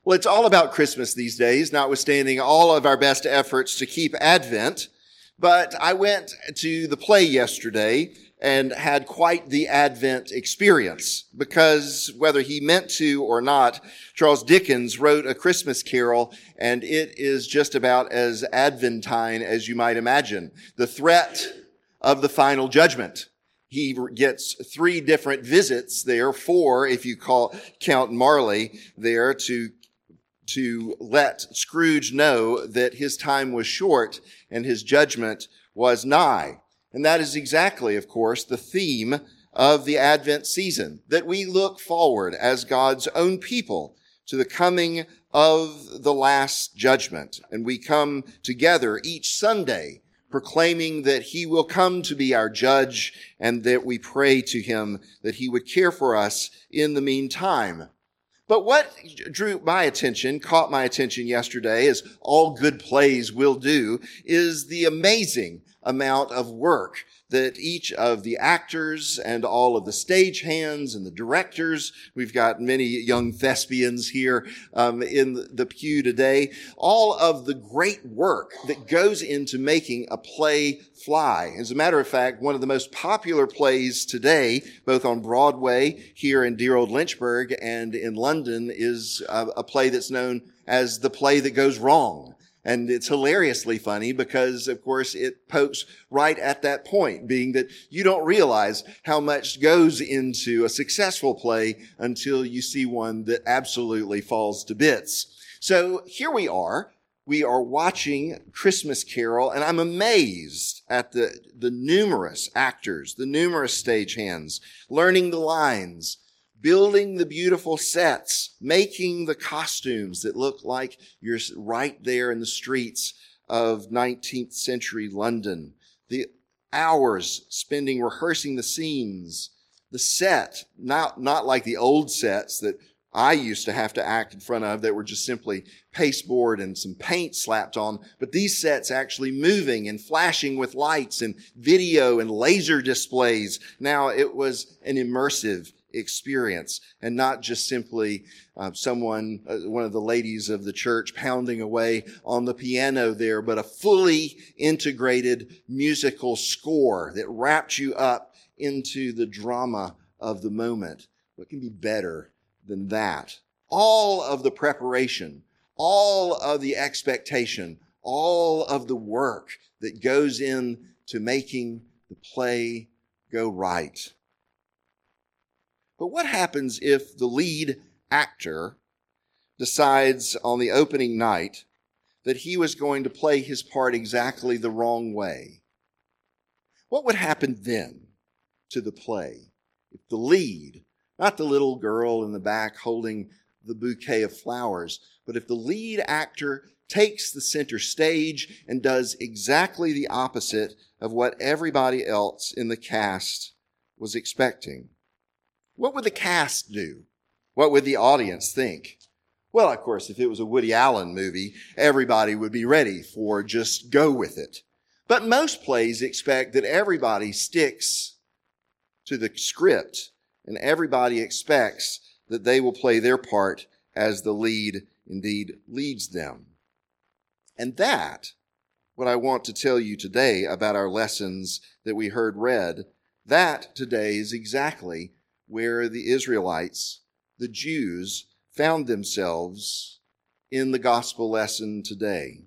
Well, it's all about Christmas these days, notwithstanding all of our best efforts to keep Advent. But I went to the play yesterday and had quite the Advent experience because whether he meant to or not, Charles Dickens wrote A Christmas Carol, and it is just about as Adventine as you might imagine. The threat of the final judgment. He gets 3 different visits there, 4 if you count Marley there, to let Scrooge know that his time was short and his judgment was nigh. And that is exactly, of course, the theme of the Advent season, that we look forward as God's own people to the coming of the last judgment. And we come together each Sunday proclaiming that he will come to be our judge and that we pray to him that he would care for us in the meantime. But what caught my attention yesterday, as all good plays will do, is the amazing amount of work that each of the actors and all of the stagehands and the directors, we've got many young thespians here in the pew today, all of the great work that goes into making a play fly. As a matter of fact, one of the most popular plays today, both on Broadway here in dear old Lynchburg and in London, is a play that's known as The Play That Goes Wrong. And it's hilariously funny because, of course, it pokes right at that point, being that you don't realize how much goes into a successful play until you see one that absolutely falls to bits. So here we are watching Christmas Carol, and I'm amazed at the numerous actors, the numerous stagehands, learning the lines, building the beautiful sets, making the costumes that look like you're right there in the streets of 19th century London. The hours spending rehearsing the scenes, the set, not like the old sets that I used to have to act in front of that were just simply pasteboard and some paint slapped on, but these sets actually moving and flashing with lights and video and laser displays. Now it was an immersive experience and not just simply one of the ladies of the church pounding away on the piano there, but a fully integrated musical score that wrapped you up into the drama of the moment. What can be better than that? All of the preparation, all of the expectation, all of the work that goes into making the play go right. But what happens if the lead actor decides on the opening night that he was going to play his part exactly the wrong way? What would happen then to the play if the lead, not the little girl in the back holding the bouquet of flowers, but if the lead actor takes the center stage and does exactly the opposite of what everybody else in the cast was expecting? What would the cast do? What would the audience think? Well, of course, if it was a Woody Allen movie, everybody would be ready for just go with it. But most plays expect that everybody sticks to the script and everybody expects that they will play their part as the lead indeed leads them. And that, what I want to tell you today about our lessons that we heard read, that today is exactly where the Israelites, the Jews, found themselves in the gospel lesson today.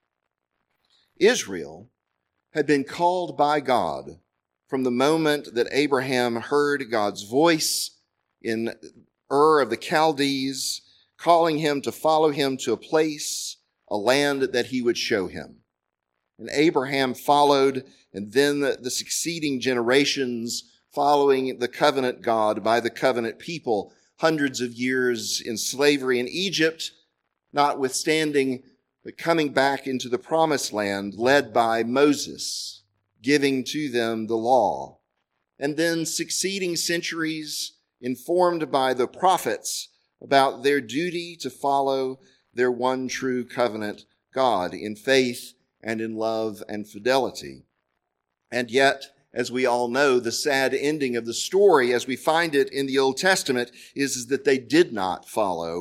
Israel had been called by God from the moment that Abraham heard God's voice in Ur of the Chaldees, calling him to follow him to a place, a land that he would show him. And Abraham followed, and then the succeeding generations following the covenant God by the covenant people, hundreds of years in slavery in Egypt, notwithstanding, but coming back into the promised land led by Moses, giving to them the law. And then succeeding centuries informed by the prophets about their duty to follow their one true covenant God in faith and in love and fidelity. And yet, as we all know, the sad ending of the story, as we find it in the Old Testament, is that they did not follow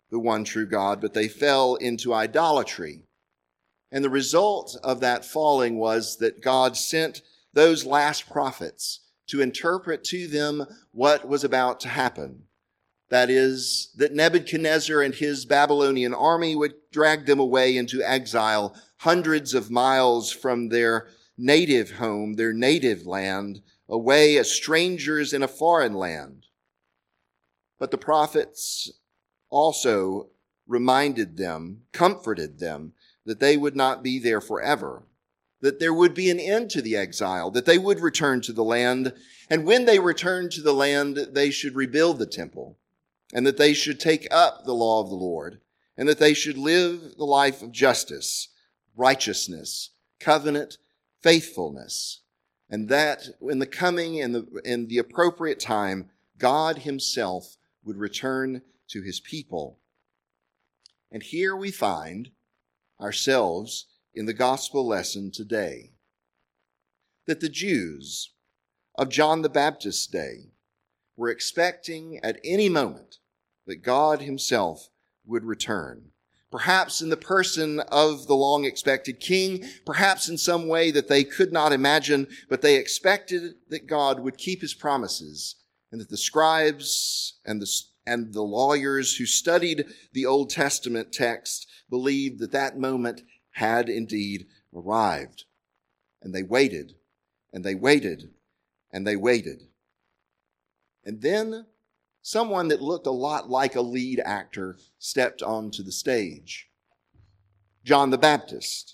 the one true God, but they fell into idolatry. And the result of that falling was that God sent those last prophets to interpret to them what was about to happen. That is, that Nebuchadnezzar and his Babylonian army would drag them away into exile hundreds of miles from their native home, their native land, away as strangers in a foreign land. But the prophets also reminded them, comforted them, that they would not be there forever, that there would be an end to the exile, that they would return to the land, and when they returned to the land, they should rebuild the temple, and that they should take up the law of the Lord, and that they should live the life of justice, righteousness, covenant, faithfulness, and that in the coming and the appropriate time, God himself would return to his people. And here we find ourselves in the gospel lesson today, that the Jews of John the Baptist's day were expecting at any moment that God himself would return, perhaps in the person of the long-expected king, perhaps in some way that they could not imagine, but they expected that God would keep his promises, and that the scribes and the lawyers who studied the Old Testament text believed that that moment had indeed arrived. And they waited, and they waited, and they waited. And then someone that looked a lot like a lead actor stepped onto the stage. John the Baptist.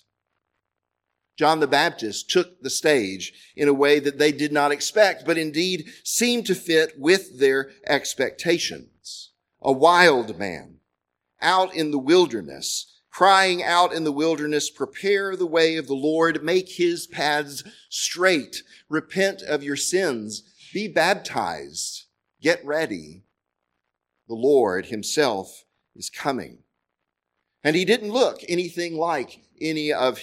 John the Baptist took the stage in a way that they did not expect, but indeed seemed to fit with their expectations. A wild man out in the wilderness, crying out in the wilderness, "Prepare the way of the Lord, make his paths straight, repent of your sins, be baptized, get ready. The Lord himself is coming." And he didn't look anything like any of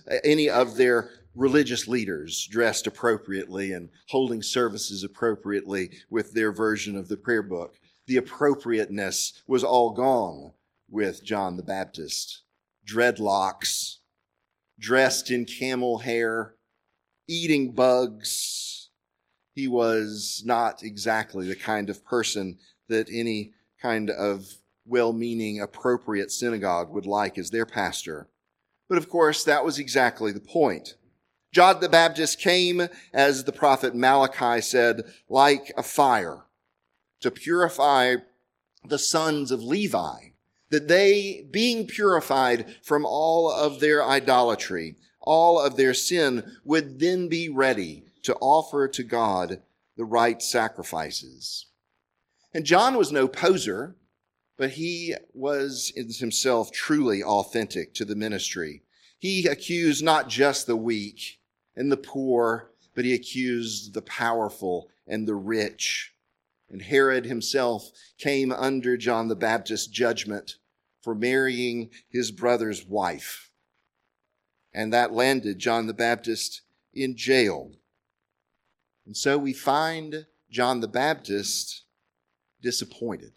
their religious leaders dressed appropriately and holding services appropriately with their version of the prayer book. The appropriateness was all gone with John the Baptist. Dreadlocks, dressed in camel hair, eating bugs. He was not exactly the kind of person that any kind of well-meaning, appropriate synagogue would like as their pastor. But of course, that was exactly the point. John the Baptist came, as the prophet Malachi said, like a fire to purify the sons of Levi, that they, being purified from all of their idolatry, all of their sin, would then be ready to offer to God the right sacrifices. And John was no poser, but he was in himself truly authentic to the ministry. He accused not just the weak and the poor, but he accused the powerful and the rich. And Herod himself came under John the Baptist's judgment for marrying his brother's wife. And that landed John the Baptist in jail. And so we find John the Baptist disappointed.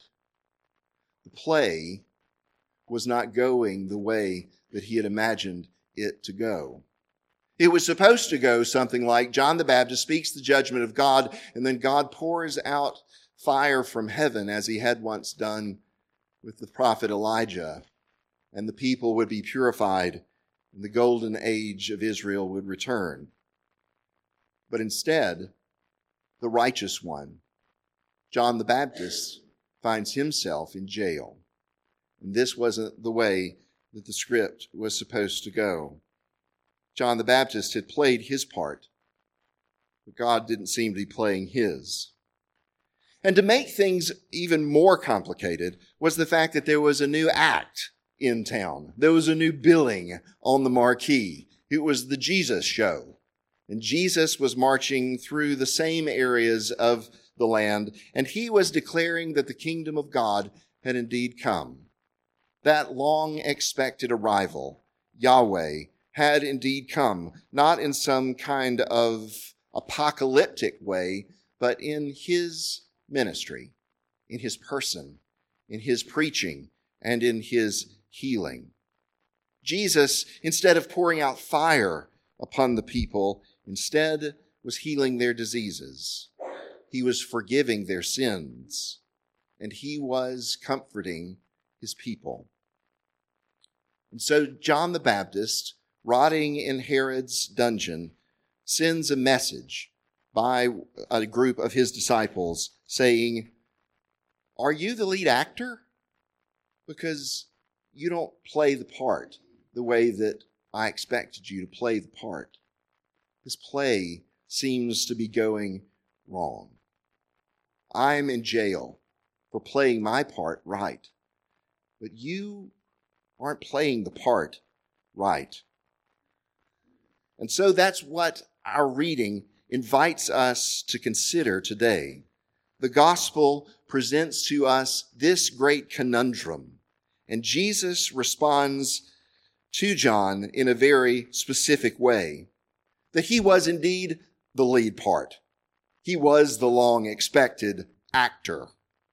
The play was not going the way that he had imagined it to go. It was supposed to go something like John the Baptist speaks the judgment of God, and then God pours out fire from heaven as he had once done with the prophet Elijah, and the people would be purified, and the golden age of Israel would return. But instead, the righteous one, John the Baptist, finds himself in jail. And this wasn't the way that the script was supposed to go. John the Baptist had played his part, but God didn't seem to be playing his. And to make things even more complicated was the fact that there was a new act in town. There was a new billing on the marquee. It was the Jesus show. And Jesus was marching through the same areas of the land, and he was declaring that the kingdom of God had indeed come. That long-expected arrival, Yahweh, had indeed come, not in some kind of apocalyptic way, but in his ministry, in his person, in his preaching, and in his healing. Jesus, instead of pouring out fire upon the people, instead was healing their diseases. He was forgiving their sins, and he was comforting his people. And so John the Baptist, rotting in Herod's dungeon, sends a message by a group of his disciples saying, "Are you the lead actor? Because you don't play the part the way that I expected you to play the part. This play seems to be going wrong. I'm in jail for playing my part right, but you aren't playing the part right." And so that's what our reading invites us to consider today. The gospel presents to us this great conundrum, and Jesus responds to John in a very specific way, that he was indeed the lead part. He was the long-expected actor,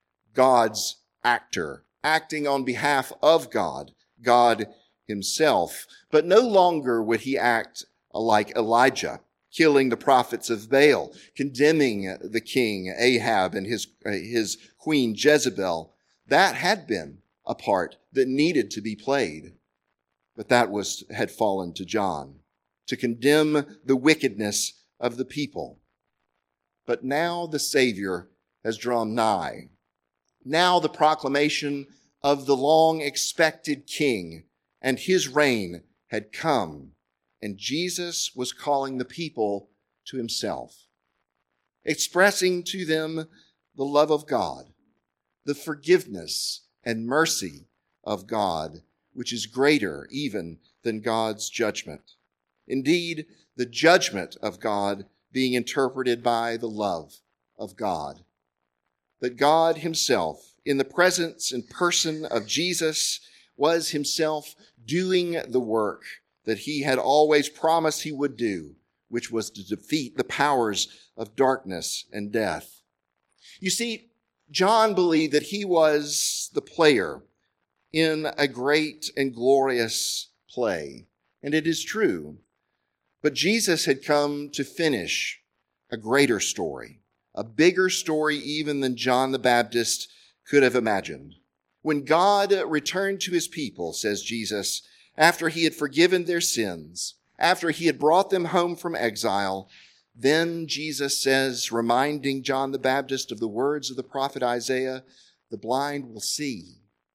God's actor, acting on behalf of God, God himself. But no longer would he act like Elijah, killing the prophets of Baal, condemning the king Ahab and his queen Jezebel. That had been a part that needed to be played, but that had fallen to John, to condemn the wickedness of the people. But now the Savior has drawn nigh. Now the proclamation of the long-expected King and his reign had come, and Jesus was calling the people to himself, expressing to them the love of God, the forgiveness and mercy of God, which is greater even than God's judgment. Indeed, the judgment of God being interpreted by the love of God. That God himself, in the presence and person of Jesus, was himself doing the work that he had always promised he would do, which was to defeat the powers of darkness and death. You see, John believed that he was the player in a great and glorious play, and it is true. But Jesus had come to finish a greater story, a bigger story even than John the Baptist could have imagined. When God returned to his people, says Jesus, after he had forgiven their sins, after he had brought them home from exile, then Jesus says, reminding John the Baptist of the words of the prophet Isaiah, the blind will see,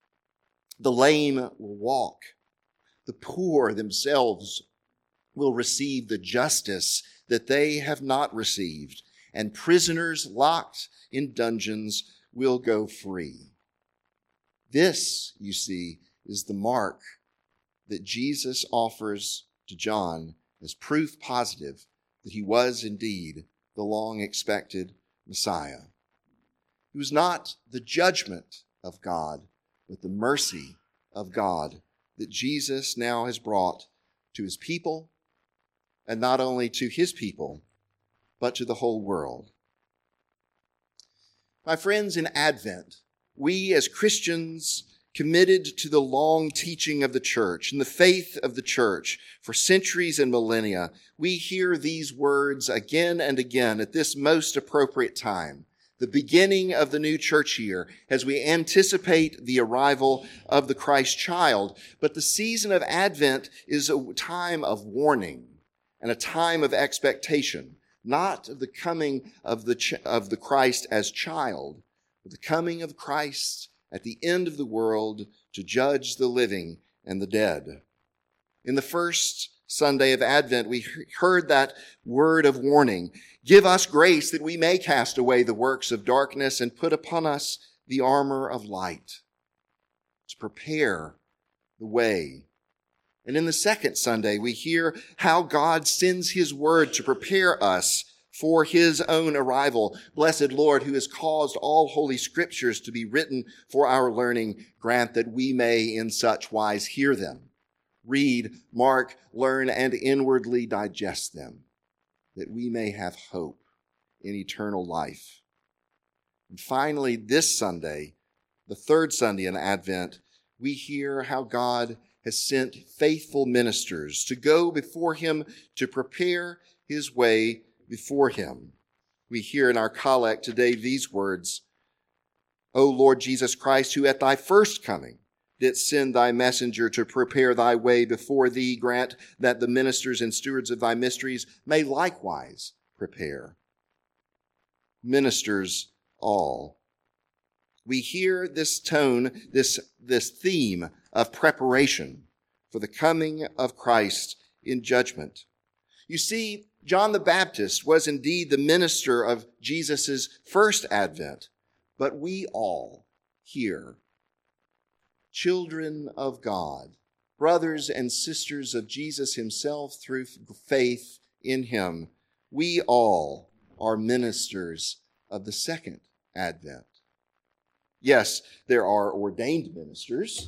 the lame will walk, the poor themselves will receive the justice that they have not received, and prisoners locked in dungeons will go free. This, you see, is the mark that Jesus offers to John as proof positive that he was indeed the long-expected Messiah. It was not the judgment of God, but the mercy of God that Jesus now has brought to his people, and not only to his people, but to the whole world. My friends, in Advent, we as Christians committed to the long teaching of the church and the faith of the church for centuries and millennia, we hear these words again and again at this most appropriate time, the beginning of the new church year, as we anticipate the arrival of the Christ child. But the season of Advent is a time of warning and a time of expectation, not of the coming of the Christ as child, but the coming of Christ at the end of the world to judge the living and the dead. In the first Sunday of Advent, we heard that word of warning. Give us grace that we may cast away the works of darkness and put upon us the armor of light, to prepare the way. And in the second Sunday, we hear how God sends his word to prepare us for his own arrival. Blessed Lord, who has caused all holy scriptures to be written for our learning, grant that we may in such wise hear them, read, mark, learn, and inwardly digest them, that we may have hope in eternal life. And finally, this Sunday, the third Sunday in Advent, we hear how God has sent faithful ministers to go before him to prepare his way before him. We hear in our collect today these words, O Lord Jesus Christ, who at thy first coming didst send thy messenger to prepare thy way before thee, grant that the ministers and stewards of thy mysteries may likewise prepare. Ministers all. We hear this tone, this theme of preparation for the coming of Christ in judgment. You see, John the Baptist was indeed the minister of Jesus' first advent, but we all here, children of God, brothers and sisters of Jesus himself through faith in him, we all are ministers of the second advent. Yes, there are ordained ministers,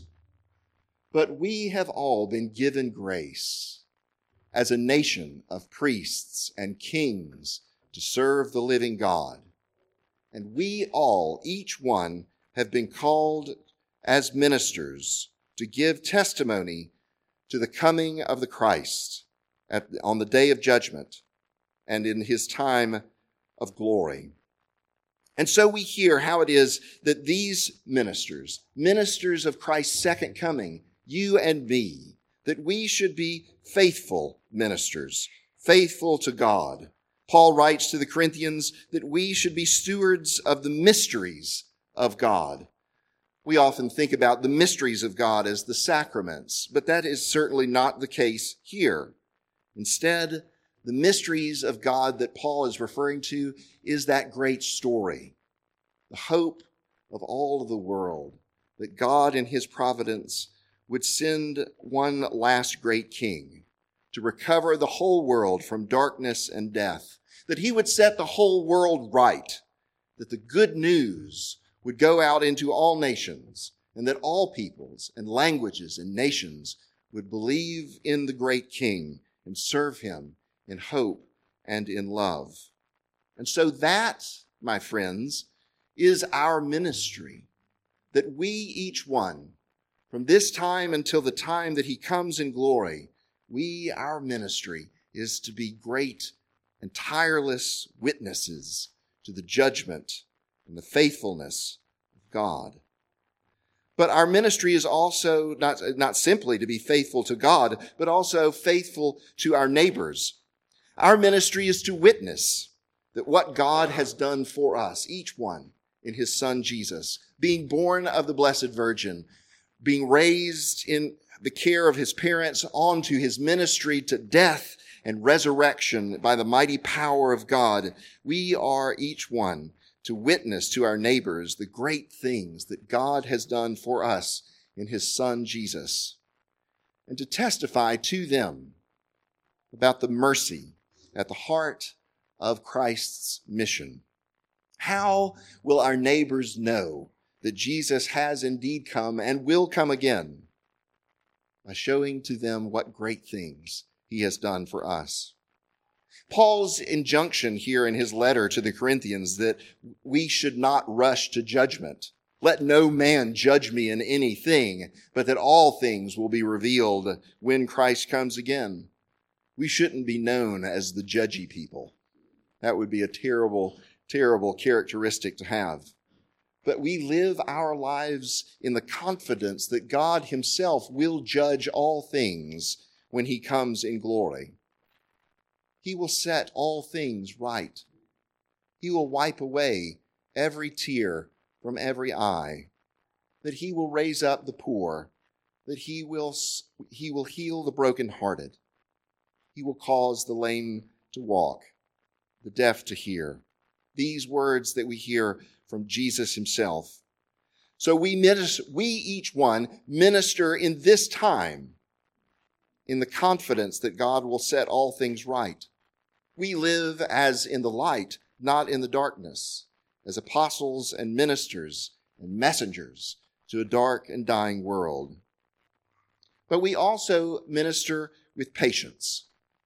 but we have all been given grace as a nation of priests and kings to serve the living God. And we all, each one, have been called as ministers to give testimony to the coming of the Christ on the day of judgment and in his time of glory. And so we hear how it is that these ministers of Christ's second coming, you and me, that we should be faithful ministers, faithful to God. Paul writes to the Corinthians that we should be stewards of the mysteries of God. We often think about the mysteries of God as the sacraments, but that is certainly not the case here. Instead, the mysteries of God that Paul is referring to is that great story, the hope of all of the world, that God in his providence would send one last great king to recover the whole world from darkness and death, that he would set the whole world right, that the good news would go out into all nations, and that all peoples and languages and nations would believe in the great king and serve him in hope and in love. And so that, my friends, is our ministry, that we each one, from this time until the time that he comes in glory, our ministry is to be great and tireless witnesses to the judgment and the faithfulness of God. But our ministry is also not simply to be faithful to God, but also faithful to our neighbors. Our ministry is to witness that what God has done for us, each one in his Son Jesus, being born of the Blessed Virgin, being raised in the care of his parents, on to his ministry to death and resurrection by the mighty power of God, we are each one to witness to our neighbors the great things that God has done for us in his Son Jesus, and to testify to them about the mercy at the heart of Christ's mission. How will our neighbors know that Jesus has indeed come and will come again? By showing to them what great things he has done for us. Paul's injunction here in his letter to the Corinthians that we should not rush to judgment. Let no man judge me in anything, but that all things will be revealed when Christ comes again. We shouldn't be known as the judgy people. That would be a terrible, terrible characteristic to have. But we live our lives in the confidence that God himself will judge all things when he comes in glory. He will set all things right. He will wipe away every tear from every eye. That he will raise up the poor. That he will heal the brokenhearted. He will cause the lame to walk, the deaf to hear. These words that we hear from Jesus himself. So we each one minister in this time in the confidence that God will set all things right. We live as in the light, not in the darkness, as apostles and ministers and messengers to a dark and dying world. But we also minister with patience.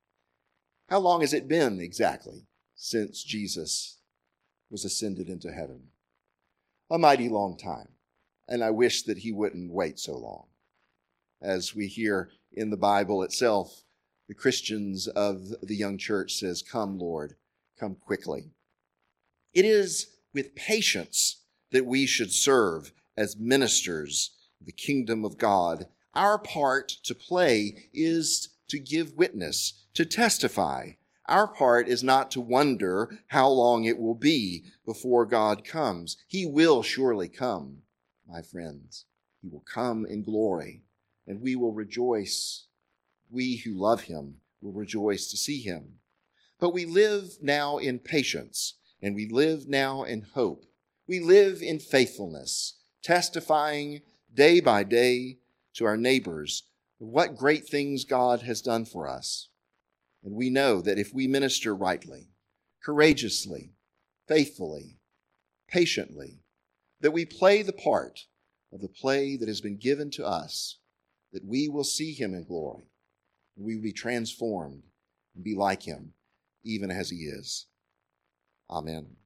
How long has it been exactly since Jesus was ascended into heaven? A mighty long time, And I wish that he wouldn't wait so long. As we hear in the Bible itself, the Christians of the young church says, "Come, Lord, come quickly." It is with patience that we should serve as ministers of the kingdom of God. Our part to play is to give witness, to testify. Our part is not to wonder how long it will be before God comes. He will surely come, my friends. He will come in glory, and we will rejoice. We who love him will rejoice to see him. But we live now in patience, and we live now in hope. We live in faithfulness, testifying day by day to our neighbors what great things God has done for us. And we know that if we minister rightly, courageously, faithfully, patiently, that we play the part of the play that has been given to us, that we will see him in glory. We will be transformed and be like him, even as he is. Amen.